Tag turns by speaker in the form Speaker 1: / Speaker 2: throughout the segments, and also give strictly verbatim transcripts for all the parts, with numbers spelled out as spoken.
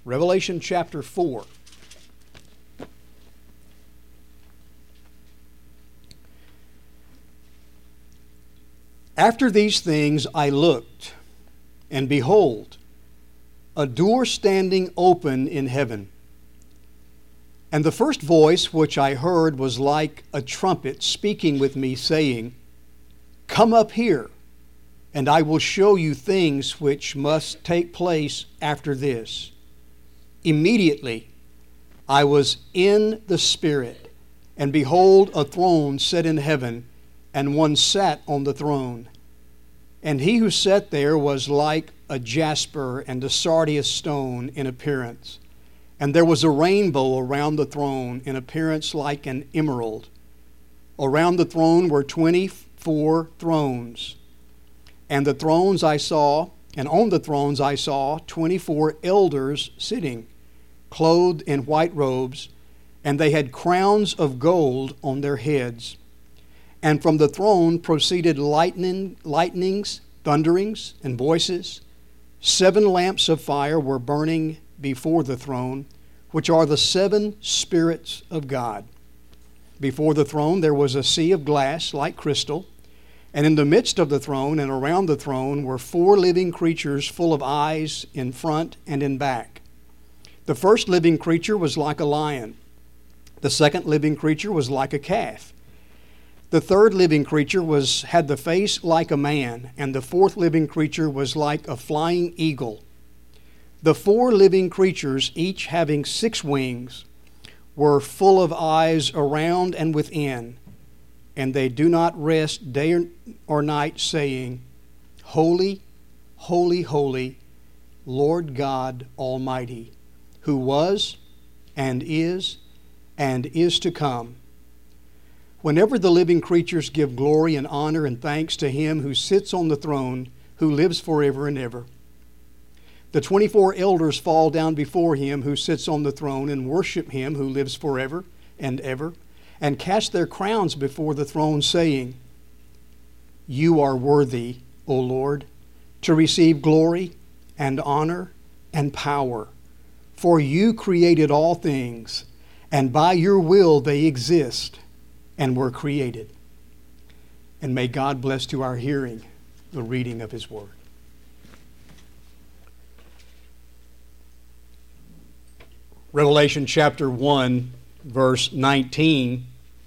Speaker 1: Revelation chapter four. After these things I looked, and behold, a door standing open in heaven. And the first voice which I heard was like a trumpet speaking with me, saying, Come up here, and I will show you things which must take place after this. Immediately I was in the Spirit, and behold, a throne set in heaven, and one sat on the throne. And he who sat there was like a jasper and a sardius stone in appearance. And there was a rainbow around the throne in appearance like an emerald. Around the throne were twenty-four thrones. And the thrones I saw, and on the thrones I saw twenty-four elders sitting, clothed in white robes, and they had crowns of gold on their heads. And from the throne proceeded lightning, lightnings, thunderings, and voices. Seven lamps of fire were burning before the throne, which are the seven spirits of God. Before the throne there was a sea of glass like crystal, and in the midst of the throne and around the throne were four living creatures full of eyes in front and in back. The first living creature was like a lion. The second living creature was like a calf. The third living creature was had the face like a man, and the fourth living creature was like a flying eagle. The four living creatures, each having six wings, were full of eyes around and within, and they do not rest day or night, saying, Holy, holy, holy, Lord God Almighty, who was and is and is to come. Whenever the living creatures give glory and honor and thanks to Him who sits on the throne, who lives forever and ever. The twenty-four elders fall down before Him who sits on the throne and worship Him who lives forever and ever, and cast their crowns before the throne, saying, You are worthy, O Lord, to receive glory and honor and power, for You created all things, and by Your will they exist and were created. And may God bless to our hearing the reading of His Word. Revelation chapter one, verse nineteen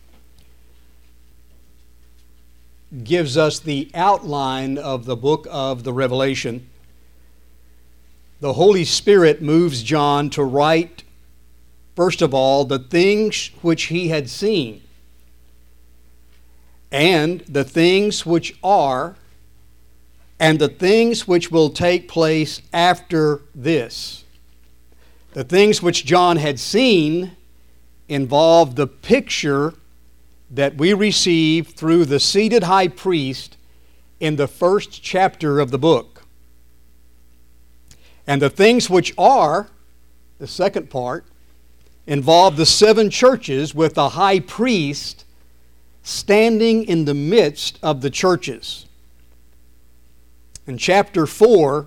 Speaker 1: gives us the outline of the book of the Revelation. The Holy Spirit moves John to write, first of all, the things which he had seen, and the things which are, and the things which will take place after this. The things which John had seen involved the picture that we receive through the seated high priest in the first chapter of the book. And the things which are, the second part, involve the seven churches with the high priest standing in the midst of the churches. And chapter four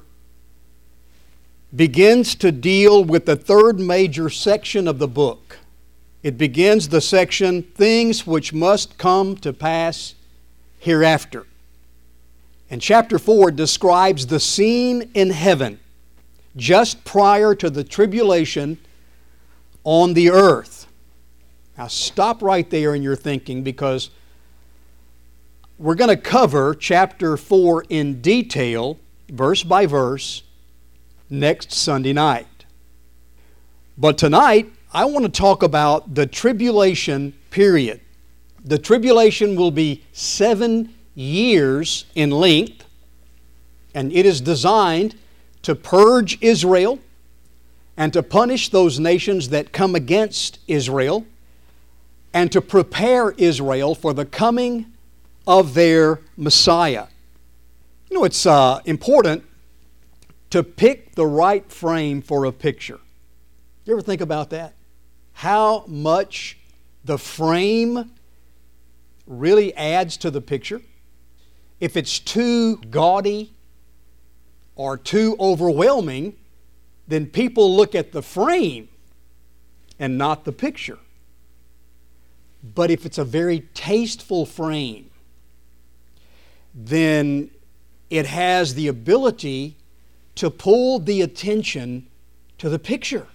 Speaker 1: begins to deal with the third major section of the book. It begins the section, Things Which Must Come to Pass Hereafter. And chapter four describes the scene in heaven just prior to the tribulation on the earth. Now stop right there in your thinking, because we're going to cover chapter four in detail, verse by verse, next Sunday night. But tonight, I want to talk about the tribulation period. The tribulation will be seven years in length, and it is designed to purge Israel and to punish those nations that come against Israel, and to prepare Israel for the coming of their Messiah. You know, it's uh, important to pick the right frame for a picture. You ever think about that? How much the frame really adds to the picture? If it's too gaudy or too overwhelming, then people look at the frame and not the picture. But if it's a very tasteful frame, then it has the ability to pull the attention to the picture.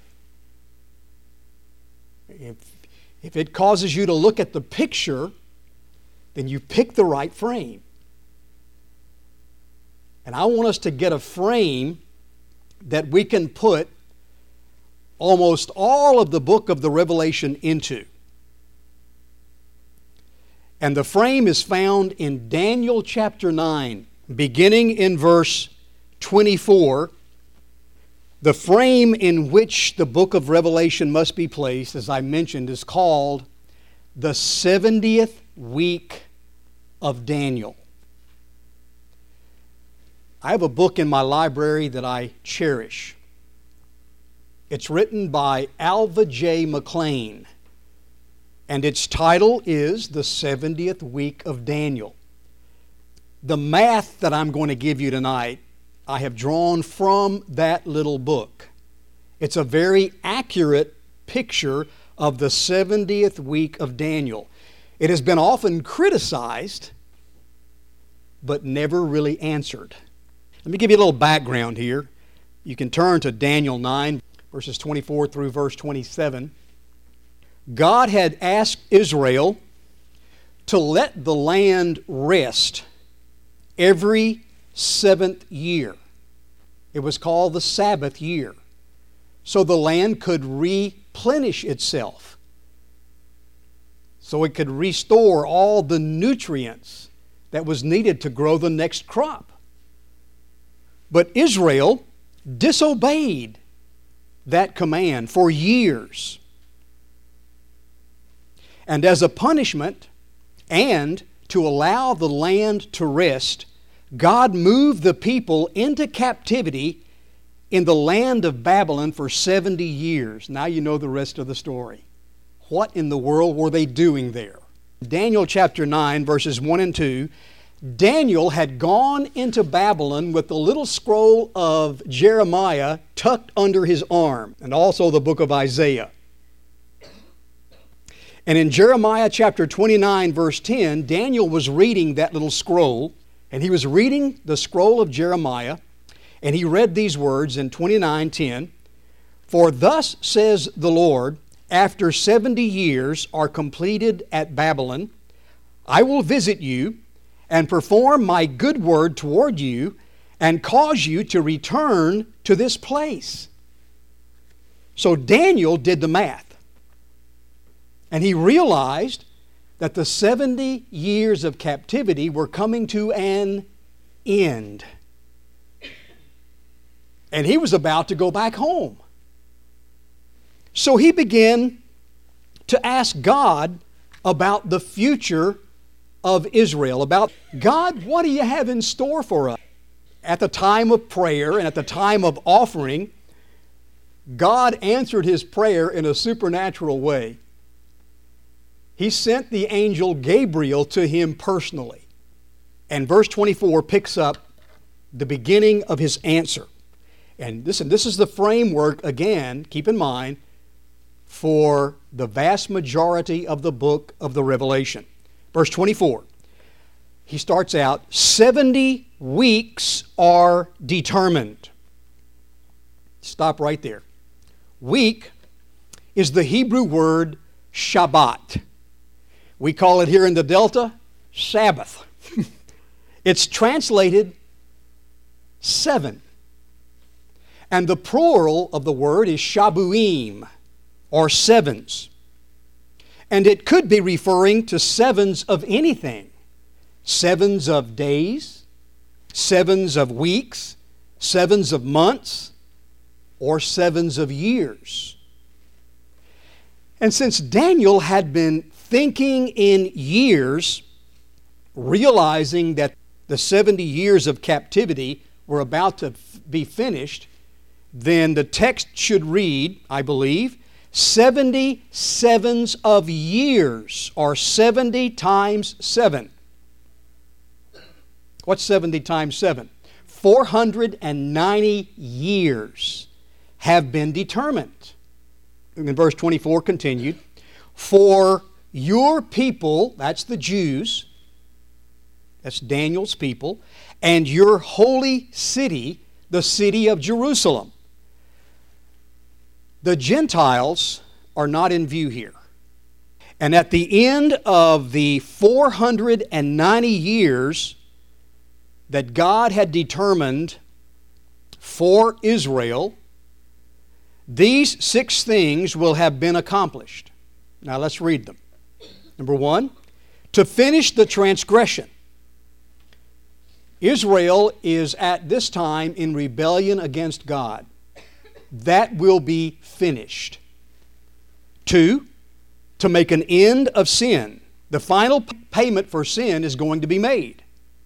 Speaker 1: If, if it causes you to look at the picture, then you pick the right frame. And I want us to get a frame that we can put almost all of the book of the Revelation into. And the frame is found in Daniel chapter nine, beginning in verse twenty-four. The frame in which the book of Revelation must be placed, as I mentioned, is called the seventieth week of Daniel. I have a book in my library that I cherish. It's written by Alva J. McClain, and its title is The seventieth Week of Daniel. The math that I'm going to give you tonight, I have drawn from that little book. It's a very accurate picture of the seventieth week of Daniel. It has been often criticized, but never really answered. Let me give you a little background here. You can turn to Daniel nine, verses twenty-four through verse twenty-seven. God had asked Israel to let the land rest every seventh year. It was called the Sabbath year. So the land could replenish itself. So it could restore all the nutrients that was needed to grow the next crop. But Israel disobeyed that command for years. And as a punishment, and to allow the land to rest, God moved the people into captivity in the land of Babylon for seventy years. Now you know the rest of the story. What in the world were they doing there? Daniel chapter nine, verses one and two, Daniel had gone into Babylon with the little scroll of Jeremiah tucked under his arm, and also the book of Isaiah. And in Jeremiah chapter twenty-nine, verse ten, Daniel was reading that little scroll, and he was reading the scroll of Jeremiah, and he read these words in twenty-nine ten, "For thus says the Lord, after seventy years are completed at Babylon, I will visit you and perform my good word toward you and cause you to return to this place." So Daniel did the math. And he realized that the seventy years of captivity were coming to an end. And he was about to go back home. So he began to ask God about the future of Israel, about, God, what do you have in store for us? At the time of prayer and at the time of offering, God answered his prayer in a supernatural way. He sent the angel Gabriel to him personally. And verse twenty-four picks up the beginning of his answer. And listen, this is the framework, again, keep in mind, for the vast majority of the book of the Revelation. Verse twenty-four, he starts out, seventy weeks are determined. Stop right there. Week is the Hebrew word Shabbat. We call it here in the Delta, Sabbath. It's translated seven. And the plural of the word is shabuim, or sevens. And it could be referring to sevens of anything. Sevens of days, sevens of weeks, sevens of months, or sevens of years. And since Daniel had been thinking in years, realizing that the seventy years of captivity were about to be finished, then the text should read, I believe, seventy sevens of years, or seventy times seven. What's seventy times seven? four hundred ninety years. have been determined. And verse twenty-four continued, for your people, that's the Jews, that's Daniel's people, and your holy city, the city of Jerusalem. The Gentiles are not in view here. And at the end of the four hundred ninety years that God had determined for Israel, these six things will have been accomplished. Now let's read them. Number one, to finish the transgression. Israel is at this time in rebellion against God. That will be finished. Two, to make an end of sin. The final payment for sin is going to be made.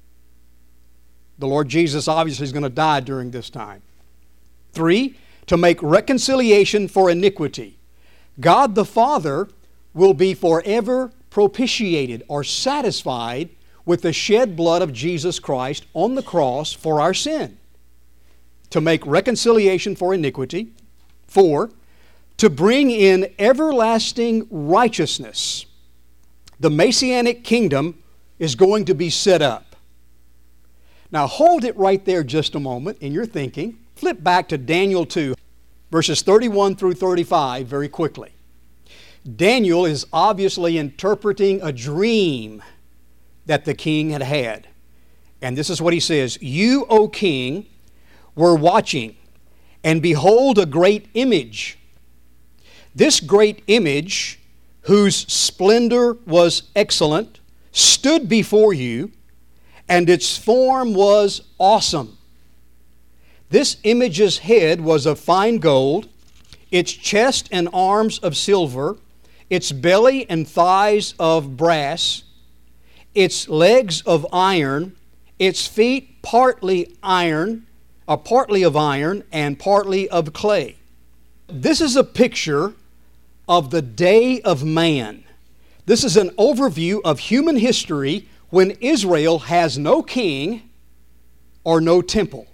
Speaker 1: The Lord Jesus obviously is going to die during this time. Three, to make reconciliation for iniquity. God the Father will be forever propitiated or satisfied with the shed blood of Jesus Christ on the cross for our sin. To make reconciliation for iniquity. Four, to bring in everlasting righteousness. The Messianic kingdom is going to be set up. Now hold it right there just a moment in your thinking. Flip back to Daniel two, verses thirty-one through thirty-five very quickly. Daniel is obviously interpreting a dream that the king had had. And this is what he says, you, O king, were watching, and behold a great image. This great image, whose splendor was excellent, stood before you, and its form was awesome. This image's head was of fine gold, its chest and arms of silver, its belly and thighs of brass, its legs of iron, its feet partly iron, or partly of iron and partly of clay. This is a picture of the day of man. This is an overview of human history when Israel has no king or no temple.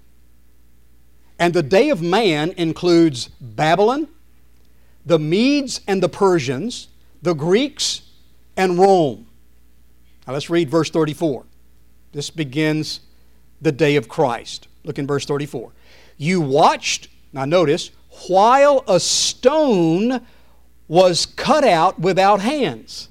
Speaker 1: And the day of man includes Babylon, the Medes and the Persians, the Greeks, and Rome. Now let's read verse thirty-four. This begins the day of Christ. Look in verse thirty-four. You watched, now notice, while a stone was cut out without hands.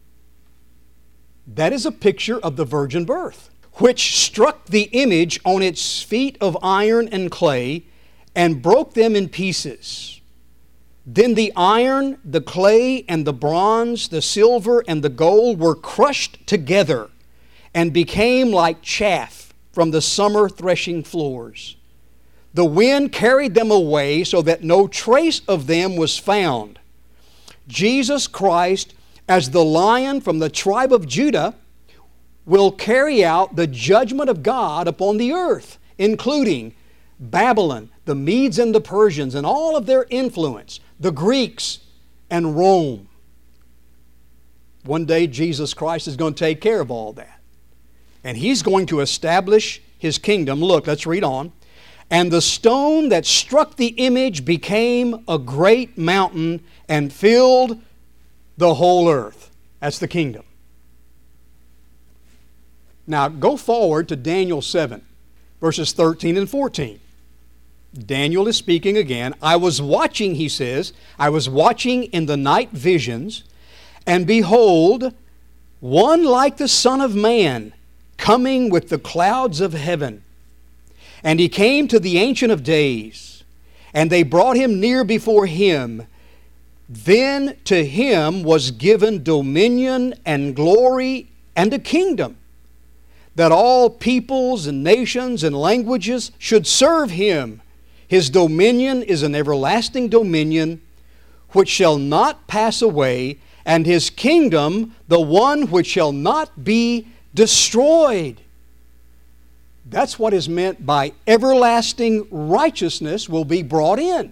Speaker 1: That is a picture of the virgin birth, which struck the image on its feet of iron and clay and broke them in pieces. Then the iron, the clay, and the bronze, the silver, and the gold were crushed together and became like chaff from the summer threshing floors. The wind carried them away so that no trace of them was found. Jesus Christ, as the Lion from the tribe of Judah, will carry out the judgment of God upon the earth, including Babylon, the Medes and the Persians, and all of their influence, the Greeks, and Rome. One day Jesus Christ is going to take care of all that. And He's going to establish His kingdom. Look, let's read on. And the stone that struck the image became a great mountain and filled the whole earth. That's the kingdom. Now go forward to Daniel seven, verses thirteen and fourteen. Daniel is speaking again. I was watching, he says, I was watching in the night visions, and behold, one like the Son of Man coming with the clouds of heaven. And he came to the Ancient of Days, and they brought him near before him. Then to him was given dominion and glory and a kingdom, that all peoples and nations and languages should serve him. His dominion is an everlasting dominion which shall not pass away, and his kingdom the one which shall not be destroyed. That's what is meant by everlasting righteousness will be brought in.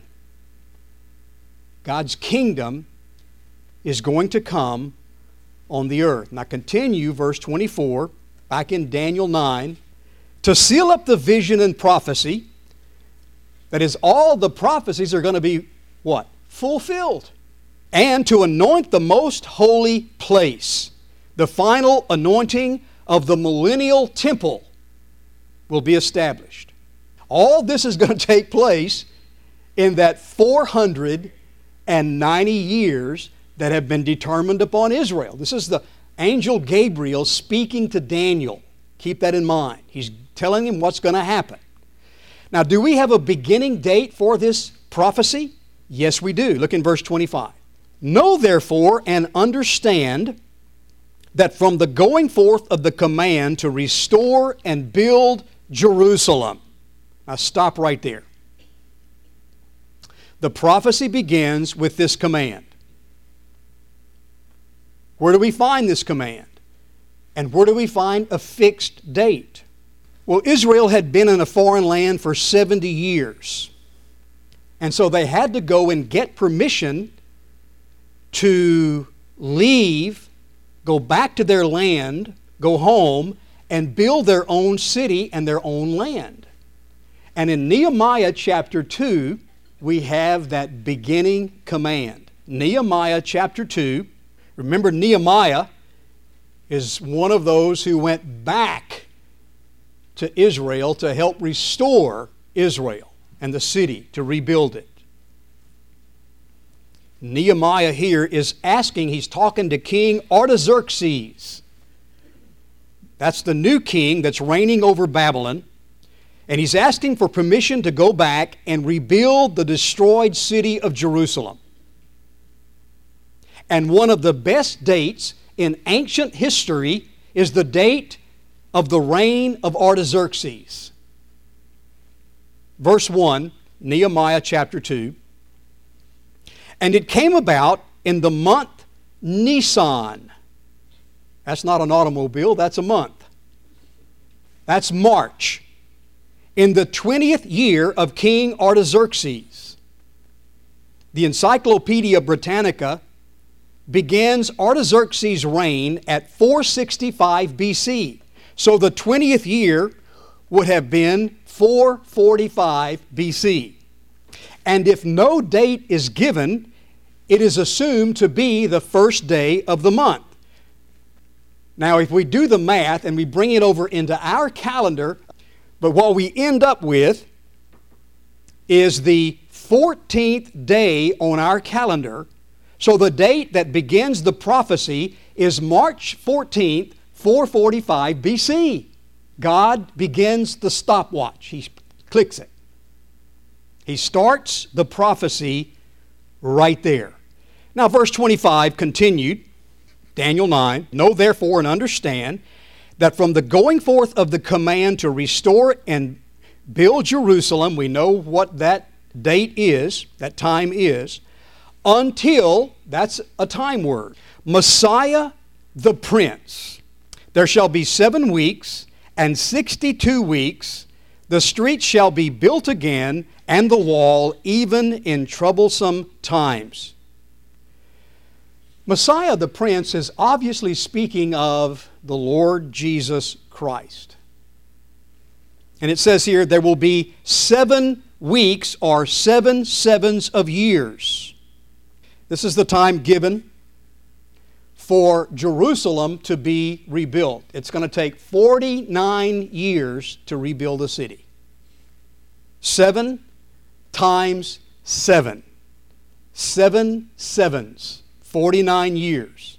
Speaker 1: God's kingdom is going to come on the earth. Now continue verse twenty-four, back in Daniel nine. To seal up the vision and prophecy, That is, all the prophecies are going to be what? Fulfilled. And to anoint the most holy place. The final anointing of the millennial temple will be established. All this is going to take place in that four hundred ninety years that have been determined upon Israel. This is the angel Gabriel speaking to Daniel. Keep that in mind. He's telling him what's going to happen. Now, do we have a beginning date for this prophecy? Yes, we do. Look in verse twenty-five. Know therefore and understand that from the going forth of the command to restore and build Jerusalem. Now stop right there. The prophecy begins with this command. Where do we find this command? And where do we find a fixed date? Well, Israel had been in a foreign land for seventy years. And so they had to go and get permission to leave, go back to their land, go home, and build their own city and their own land. And in Nehemiah chapter two, we have that beginning command. Nehemiah chapter two. Remember, Nehemiah is one of those who went back to Israel to help restore Israel and the city, to rebuild it. Nehemiah here is asking, he's talking to King Artaxerxes. That's the new king that's reigning over Babylon. And he's asking for permission to go back and rebuild the destroyed city of Jerusalem. And one of the best dates in ancient history is the date of the reign of Artaxerxes. Verse one, Nehemiah chapter two. And it came about in the month Nisan. That's not an automobile, that's a month. That's March. In the twentieth year of King Artaxerxes. The Encyclopedia Britannica begins Artaxerxes' reign at four sixty-five B C. So the twentieth year would have been four forty-five B C. And if no date is given, it is assumed to be the first day of the month. Now, if we do the math and we bring it over into our calendar, but what we end up with is the fourteenth day on our calendar. So the date that begins the prophecy is March fourteenth, four forty-five B C. God begins the stopwatch. He clicks it. He starts the prophecy right there. Now, verse twenty-five continued, Daniel nine, know therefore and understand that from the going forth of the command to restore and build Jerusalem, we know what that date is, that time is, until, that's a time word, Messiah the Prince. There shall be seven weeks and sixty-two weeks. The streets shall be built again, and the wall, even in troublesome times. Messiah the Prince is obviously speaking of the Lord Jesus Christ. And it says here, there will be seven weeks or seven sevens of years. This is the time given for Jerusalem to be rebuilt. It's going to take forty-nine years to rebuild a city. Seven times seven. Seven sevens. forty-nine years.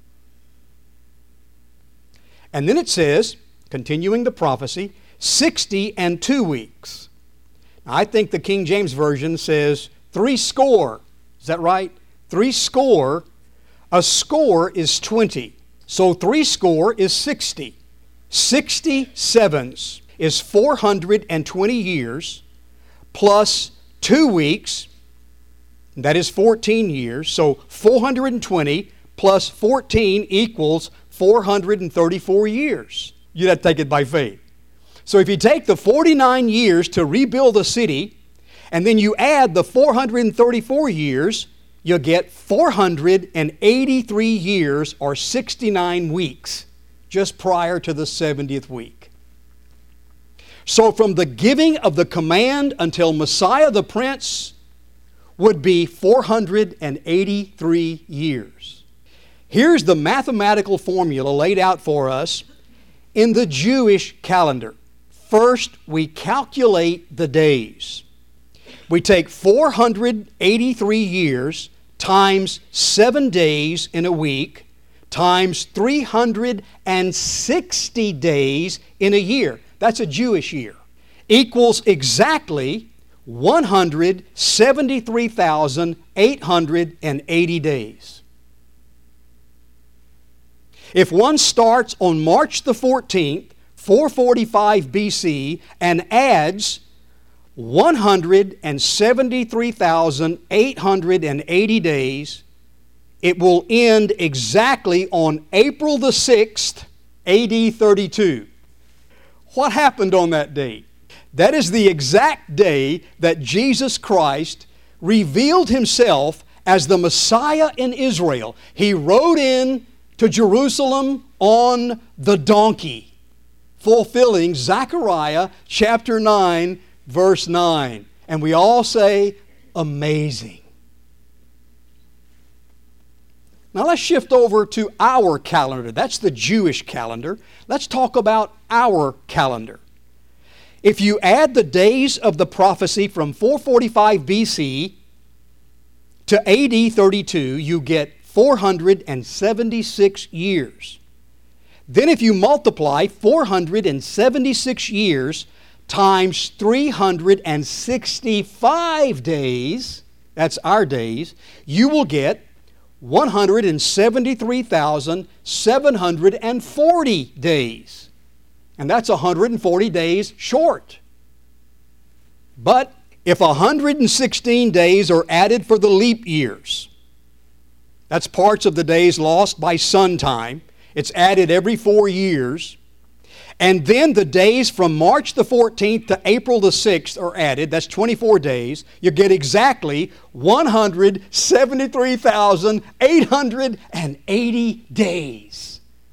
Speaker 1: And then it says, continuing the prophecy, sixty and two weeks. Now, I think the King James Version says three score. Is that right? Three score. A score is twenty. So three score is sixty. Sixty sevens is four hundred twenty years plus two weeks. That is fourteen years. So four hundred twenty plus fourteen equals four hundred thirty-four years. You'd have to take it by faith. So if you take the forty-nine years to rebuild a city, and then you add the four hundred thirty-four years, you get four hundred eighty-three years or sixty-nine weeks just prior to the seventieth week. So from the giving of the command until Messiah the Prince would be four hundred eighty-three years. Here's the mathematical formula laid out for us in the Jewish calendar. First, we calculate the days. We take four hundred eighty-three years times seven days in a week times three hundred sixty days in a year. That's a Jewish year. Equals exactly one hundred seventy-three thousand eight hundred eighty days. If one starts on March the fourteenth, four forty-five B C, and adds one hundred seventy-three thousand eight hundred eighty days, it will end exactly on April the sixth, A D thirty-two. What happened on that date? That is the exact day that Jesus Christ revealed Himself as the Messiah in Israel. He rode in to Jerusalem on the donkey, fulfilling Zechariah chapter nine, verse nine. And we all say, amazing. Now let's shift over to our calendar. That's the Jewish calendar. Let's talk about our calendar. If you add the days of the prophecy from four forty-five B C to A D thirty-two, you get four hundred seventy-six years. Then if you multiply four hundred seventy-six years times three hundred sixty-five days, that's our days, you will get one hundred seventy-three thousand seven hundred forty days. And that's one hundred forty days short. But if one hundred sixteen days are added for the leap years, that's parts of the days lost by sun time. It's added every four years. And then the days from March the fourteenth to April the sixth are added. That's twenty-four days. You get exactly one hundred seventy-three thousand eight hundred eighty days.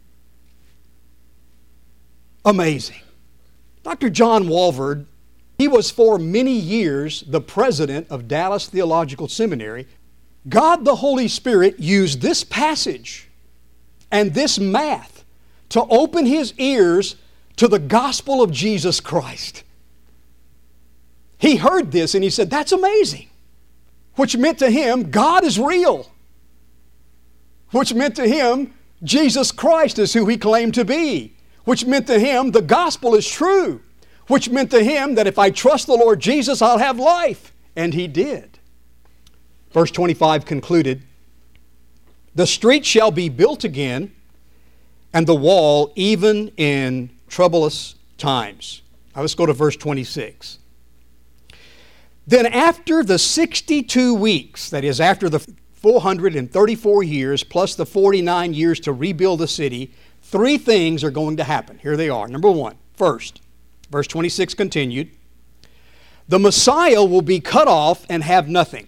Speaker 1: Amazing. Doctor John Walvoord, he was for many years the president of Dallas Theological Seminary. God the Holy Spirit used this passage and this math to open his ears to the gospel of Jesus Christ. He heard this and he said, that's amazing. Which meant to him, God is real. Which meant to him, Jesus Christ is who He claimed to be. Which meant to him, the gospel is true. Which meant to him that if I trust the Lord Jesus, I'll have life. And he did. Verse twenty-five concluded, the street shall be built again, and the wall even in troublous times. Now let's go to verse twenty-six. Then after the sixty-two weeks, that is after the four hundred thirty-four years plus the forty-nine years to rebuild the city, three things are going to happen. Here they are. Number one, first, verse twenty-six continued, the Messiah will be cut off and have nothing.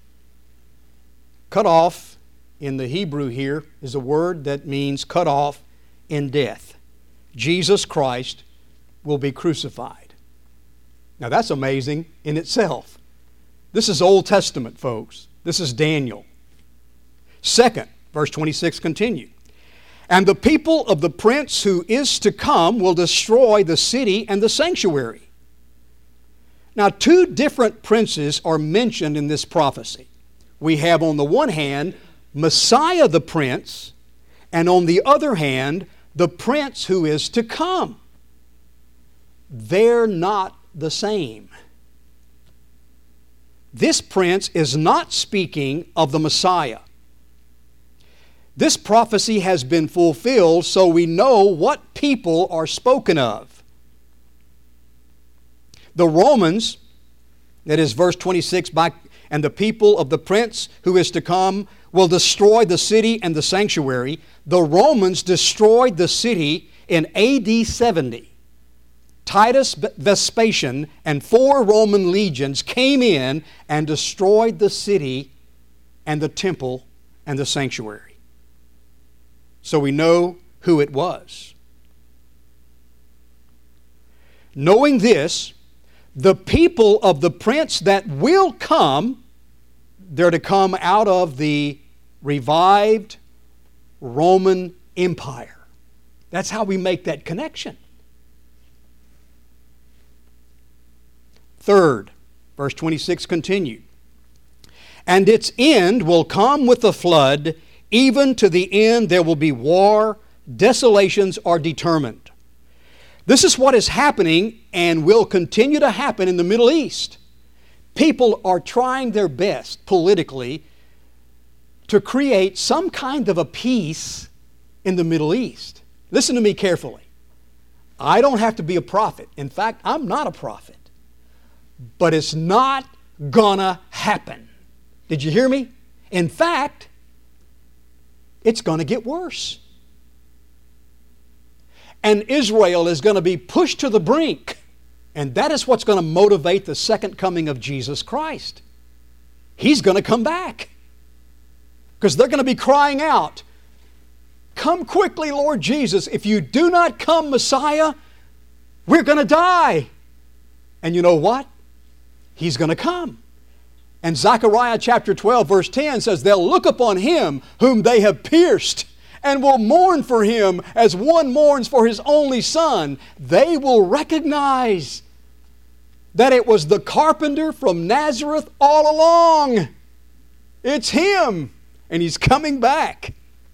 Speaker 1: Cut off in the Hebrew here is a word that means cut off in death. Jesus Christ will be crucified. Now that's amazing in itself. This is Old Testament, folks. This is Daniel. Second, verse twenty-six continued. And the people of the prince who is to come will destroy the city and the sanctuary. Now, two different princes are mentioned in this prophecy. We have on the one hand, Messiah the prince, and on the other hand, the prince who is to come. They're not the same. This prince is not speaking of the Messiah. This prophecy has been fulfilled, so we know what people are spoken of. The Romans, that is verse twenty-six, by, and the people of the prince who is to come will destroy the city and the sanctuary. The Romans destroyed the city in A D seventy. Titus Vespasian and four Roman legions came in and destroyed the city and the temple and the sanctuary. So we know who it was. Knowing this, the people of the prince that will come, they're to come out of the revived Roman Empire. That's how we make that connection. Third, verse twenty-six continued. And its end will come with the flood, even to the end there will be war, desolations are determined. This is what is happening and will continue to happen in the Middle East. People are trying their best politically to create some kind of a peace in the Middle East. Listen to me carefully. I don't have to be a prophet. In fact, I'm not a prophet. But it's not gonna happen. Did you hear me? In fact, it's gonna get worse. And Israel is going to be pushed to the brink. And that is what's going to motivate the second coming of Jesus Christ. He's going to come back. Because they're going to be crying out, "Come quickly, Lord Jesus. If you do not come, Messiah, we're going to die." And you know what? He's going to come. And Zechariah chapter twelve verse ten says, "They'll look upon Him whom they have pierced, and will mourn for Him as one mourns for his only son." They will recognize that it was the carpenter from Nazareth all along. It's Him, and He's coming back.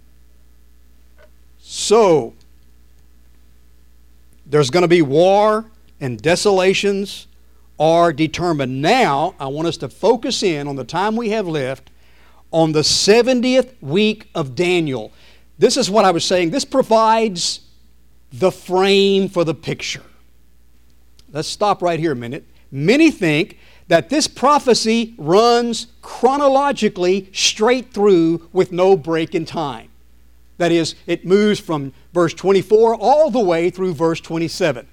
Speaker 1: So, there's going to be war, and desolations are determined. Now, I want us to focus in on the time we have left on the seventieth week of Daniel. This is what I was saying. This provides the frame for the picture. Let's stop right here a minute. Many think that this prophecy runs chronologically straight through with no break in time. That is, it moves from verse twenty-four all the way through verse twenty-seven.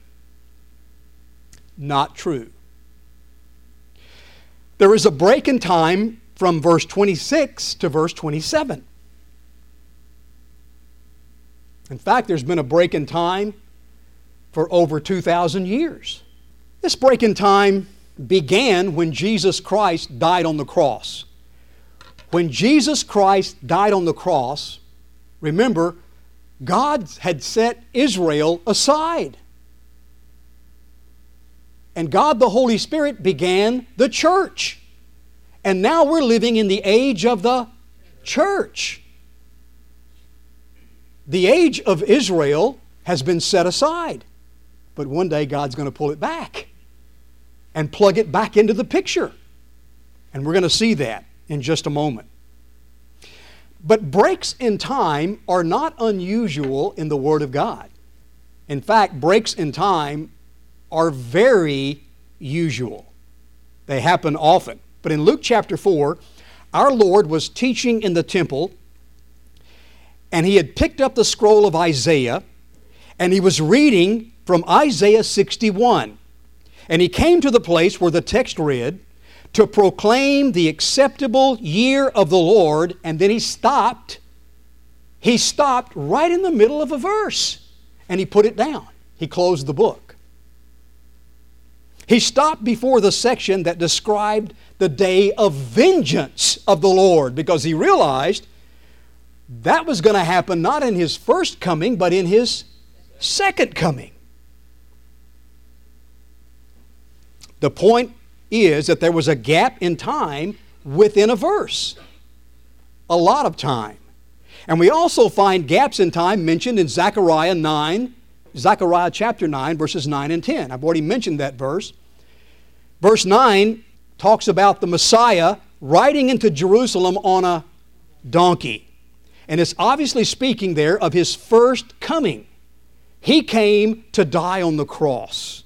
Speaker 1: Not true. There is a break in time from verse twenty-six to verse twenty-seven. In fact, there's been a break in time for over two thousand years. This break in time began when Jesus Christ died on the cross. When Jesus Christ died on the cross, remember, God had set Israel aside. And God the Holy Spirit began the church. And now we're living in the age of the church. The age of Israel has been set aside. But one day God's going to pull it back and plug it back into the picture. And we're going to see that in just a moment. But breaks in time are not unusual in the Word of God. In fact, breaks in time are very usual. They happen often. But in Luke chapter four, our Lord was teaching in the temple, and He had picked up the scroll of Isaiah, and He was reading from Isaiah sixty-one. And He came to the place where the text read, "To proclaim the acceptable year of the Lord," and then He stopped. He stopped right in the middle of a verse, and He put it down. He closed the book. He stopped before the section that described the day of vengeance of the Lord, because He realized that was going to happen not in His first coming, but in His second coming. The point is that there was a gap in time within a verse. A lot of time. And we also find gaps in time mentioned in Zechariah nine, Zechariah chapter nine, verses nine and ten. I've already mentioned that verse. Verse nine talks about the Messiah riding into Jerusalem on a donkey. And it's obviously speaking there of His first coming. He came to die on the cross.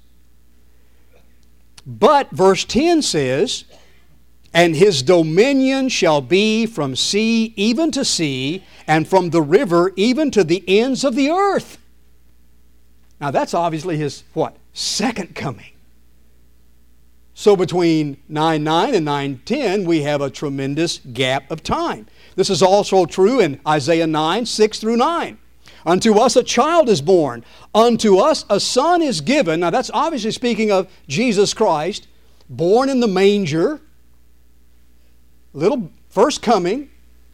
Speaker 1: But verse ten says, "And His dominion shall be from sea even to sea, and from the river even to the ends of the earth." Now that's obviously His, what? Second coming. So between nine nine and nine ten, we have a tremendous gap of time. This is also true in Isaiah nine, six through nine. Unto us a child is born. Unto us a son is given. Now that's obviously speaking of Jesus Christ, born in the manger, little first coming.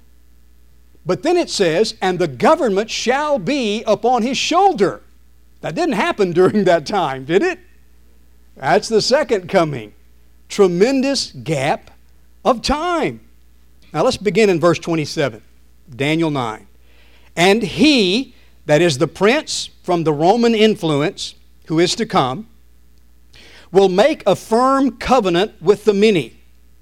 Speaker 1: But then it says, and the government shall be upon his shoulder. That didn't happen during that time, did it? That's the second coming. Tremendous gap of time. Now let's begin in verse twenty-seven, Daniel nine. And he, that is the prince from the Roman influence, who is to come, will make a firm covenant with the many.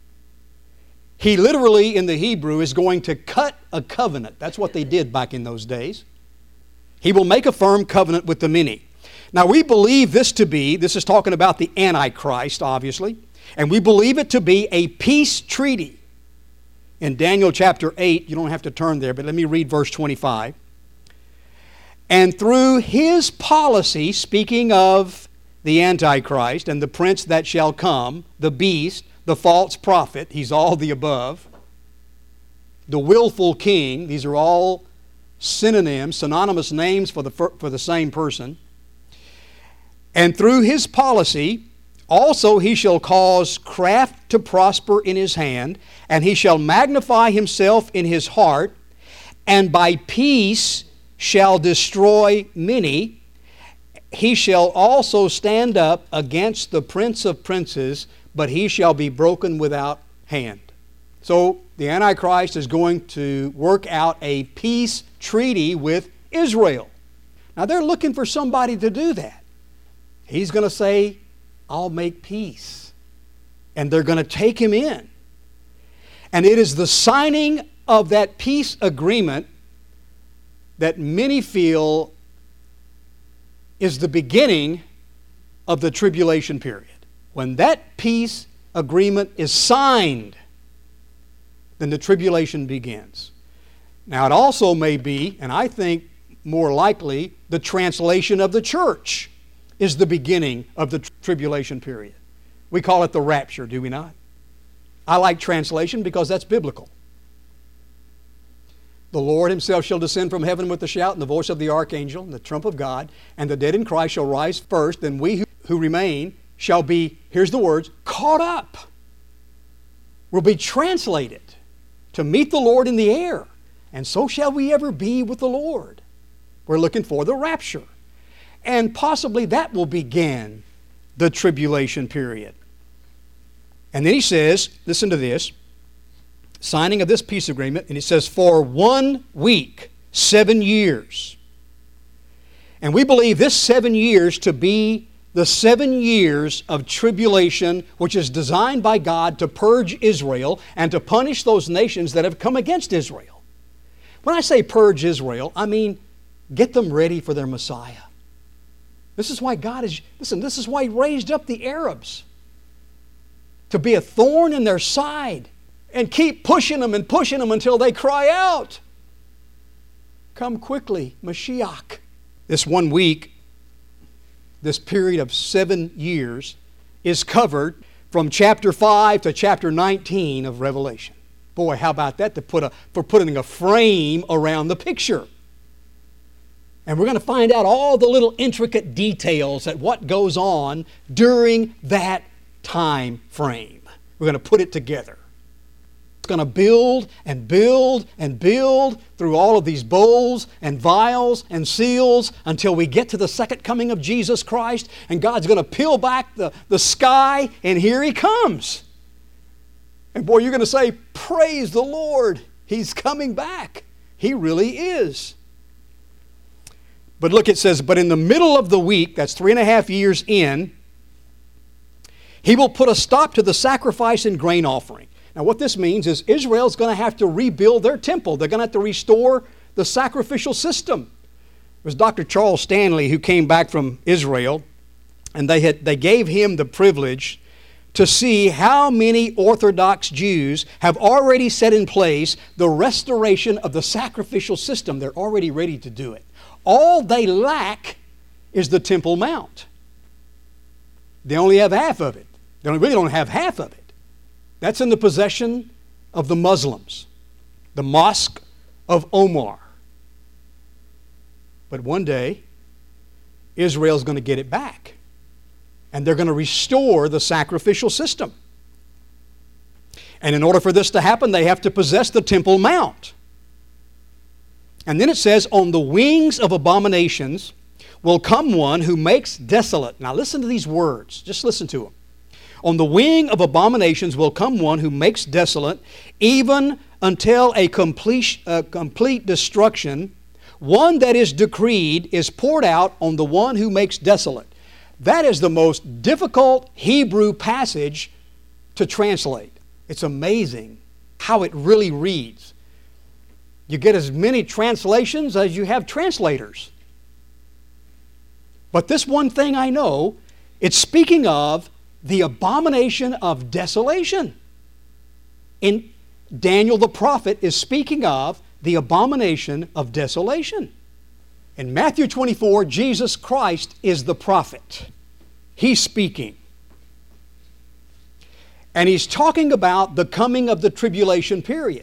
Speaker 1: He literally, in the Hebrew, is going to cut a covenant. That's what they did back in those days. He will make a firm covenant with the many. Now we believe this to be, this is talking about the Antichrist, obviously, and we believe it to be a peace treaty. In Daniel chapter eight, you don't have to turn there, but let me read verse twenty-five. And through his policy, speaking of the Antichrist and the prince that shall come, the beast, the false prophet, he's all the above, the willful king, these are all synonyms, synonymous names for the, for the same person. And through his policy, also he shall cause craft to prosper in his hand, and he shall magnify himself in his heart, and by peace shall destroy many. He shall also stand up against the prince of princes, but he shall be broken without hand. So the Antichrist is going to work out a peace treaty with Israel. Now they're looking for somebody to do that. He's going to say, I'll make peace. And they're going to take him in. And it is the signing of that peace agreement that many feel is the beginning of the tribulation period. When that peace agreement is signed, then the tribulation begins. Now it also may be, and I think more likely, the translation of the church is the beginning of the tribulation period. We call it the rapture, do we not? I like translation because that's biblical. The Lord himself shall descend from heaven with a shout and the voice of the archangel and the trump of God, and the dead in Christ shall rise first, then we who remain shall be, here's the words, caught up. Will be translated to meet the Lord in the air, and so shall we ever be with the Lord. We're looking for the rapture. And possibly that will begin the tribulation period. And then he says, listen to this, signing of this peace agreement, and he says, for one week, seven years. And we believe this seven years to be the seven years of tribulation, which is designed by God to purge Israel and to punish those nations that have come against Israel. When I say purge Israel, I mean get them ready for their Messiah. This is why God is, listen, this is why He raised up the Arabs to be a thorn in their side and keep pushing them and pushing them until they cry out, come quickly, Mashiach. This one week, this period of seven years, is covered from chapter five to chapter nineteen of Revelation. Boy, how about that to put a, for putting a frame around the picture. And we're going to find out all the little intricate details at what goes on during that time frame. We're going to put it together. It's going to build and build and build through all of these bowls and vials and seals until we get to the second coming of Jesus Christ, and God's going to peel back the, the sky, and here He comes. And boy, you're going to say, praise the Lord, He's coming back. He really is. But look, it says, but in the middle of the week, that's three and a half years in, He will put a stop to the sacrifice and grain offering. Now what this means is Israel's going to have to rebuild their temple. They're going to have to restore the sacrificial system. It was Doctor Charles Stanley who came back from Israel, and they had they gave him the privilege to see how many Orthodox Jews have already set in place the restoration of the sacrificial system. They're already ready to do it. All they lack is the Temple Mount. They only have half of it. They really don't have half of it. That's in the possession of the Muslims, the Mosque of Omar. But one day, Israel's going to get it back. And they're going to restore the sacrificial system. And in order for this to happen, they have to possess the Temple Mount. And then it says, on the wings of abominations will come one who makes desolate. Now listen to these words. Just listen to them. On the wing of abominations will come one who makes desolate, even until a complete, uh, complete destruction. One that is decreed is poured out on the one who makes desolate. That is the most difficult Hebrew passage to translate. It's amazing how it really reads. You get as many translations as you have translators. But this one thing I know, it's speaking of the abomination of desolation. And Daniel the prophet is speaking of the abomination of desolation. In Matthew twenty-four, Jesus Christ is the prophet. He's speaking. And he's talking about the coming of the tribulation period.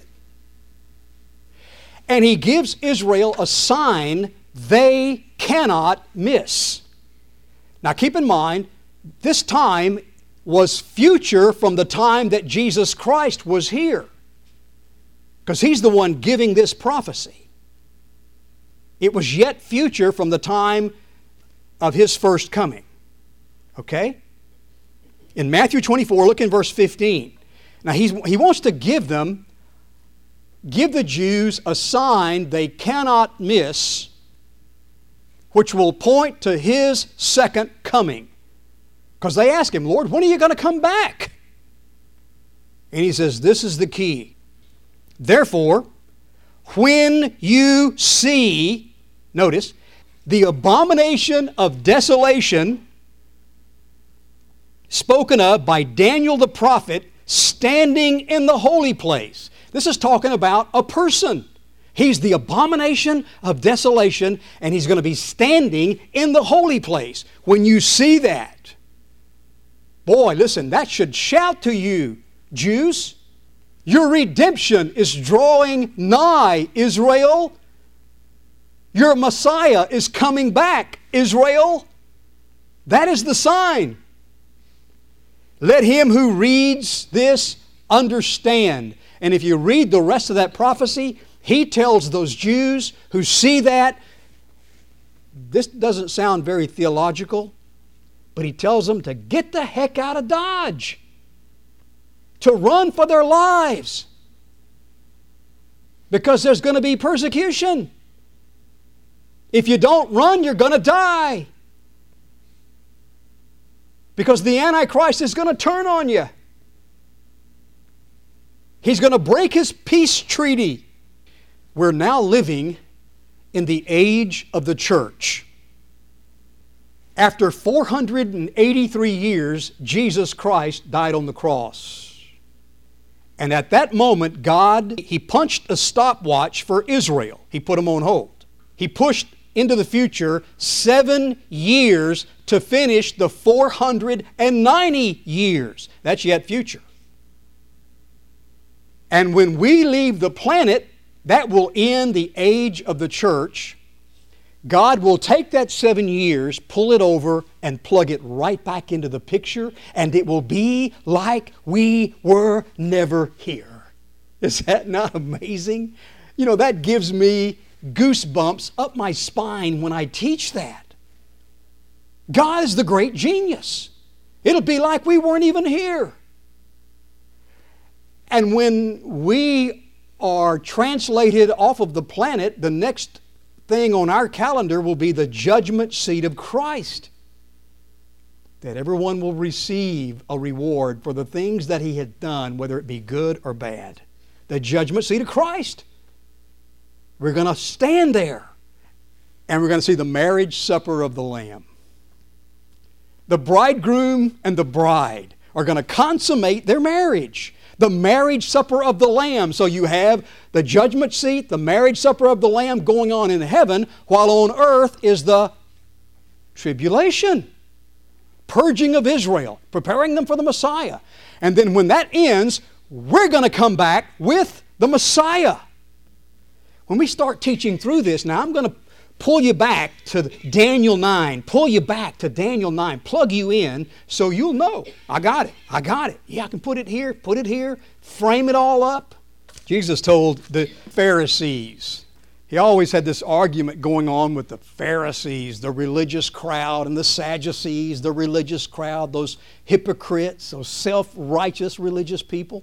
Speaker 1: And he gives Israel a sign they cannot miss. Now keep in mind, this time was future from the time that Jesus Christ was here. Because he's the one giving this prophecy. It was yet future from the time of his first coming. Okay? In Matthew twenty-four, look in verse fifteen. Now he's, he wants to give them, give the Jews a sign they cannot miss, which will point to his second coming. Because they ask him, Lord, when are you going to come back? And he says, this is the key. Therefore, when you see, notice, the abomination of desolation spoken of by Daniel the prophet standing in the holy place. This is talking about a person. He's the abomination of desolation, and he's going to be standing in the holy place. When you see that, boy, listen, that should shout to you, Jews. Your redemption is drawing nigh, Israel. Your Messiah is coming back, Israel. That is the sign. Let him who reads this understand. And if you read the rest of that prophecy, he tells those Jews who see that, this doesn't sound very theological, but he tells them to get the heck out of Dodge, to run for their lives, because there's going to be persecution. If you don't run, you're going to die, because the Antichrist is going to turn on you. He's going to break his peace treaty. We're now living in the age of the church. After four hundred eighty-three years, Jesus Christ died on the cross. And at that moment, God, He punched a stopwatch for Israel. He put them on hold. He pushed into the future seven years to finish the four hundred ninety years. That's yet future. And when we leave the planet, that will end the age of the church. God will take that seven years, pull it over, and plug it right back into the picture, and it will be like we were never here. Is that not amazing? You know, that gives me goosebumps up my spine when I teach that. God is the great genius. It'll be like we weren't even here. And when we are translated off of the planet, the next thing on our calendar will be the judgment seat of Christ. That everyone will receive a reward for the things that he had done, whether it be good or bad. The judgment seat of Christ. We're going to stand there, and we're going to see the marriage supper of the Lamb. The bridegroom and the bride are going to consummate their marriage. The marriage supper of the Lamb. So you have the judgment seat, the marriage supper of the Lamb going on in heaven, while on earth is the tribulation. Purging of Israel, preparing them for the Messiah. And then when that ends, we're going to come back with the Messiah. When we start teaching through this, now I'm going to pull you back to Daniel nine, pull you back to Daniel nine, plug you in so you'll know, I got it, I got it. Yeah, I can put it here, put it here, frame it all up. Jesus told the Pharisees, he always had this argument going on with the Pharisees, the religious crowd, and the Sadducees, the religious crowd, those hypocrites, those self-righteous religious people.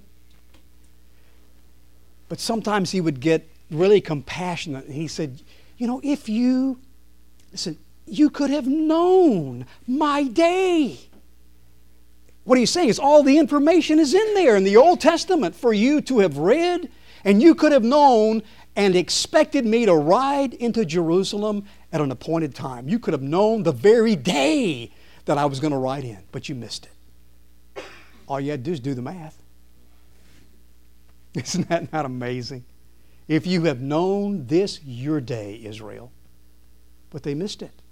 Speaker 1: But sometimes he would get really compassionate, and he said, you know, if you, listen, you could have known my day. What he's saying is all the information is in there in the Old Testament for you to have read, and you could have known and expected me to ride into Jerusalem at an appointed time. You could have known the very day that I was going to ride in, but you missed it. All you had to do is do the math. Isn't that not amazing? If you have known this your day, Israel, but they missed it.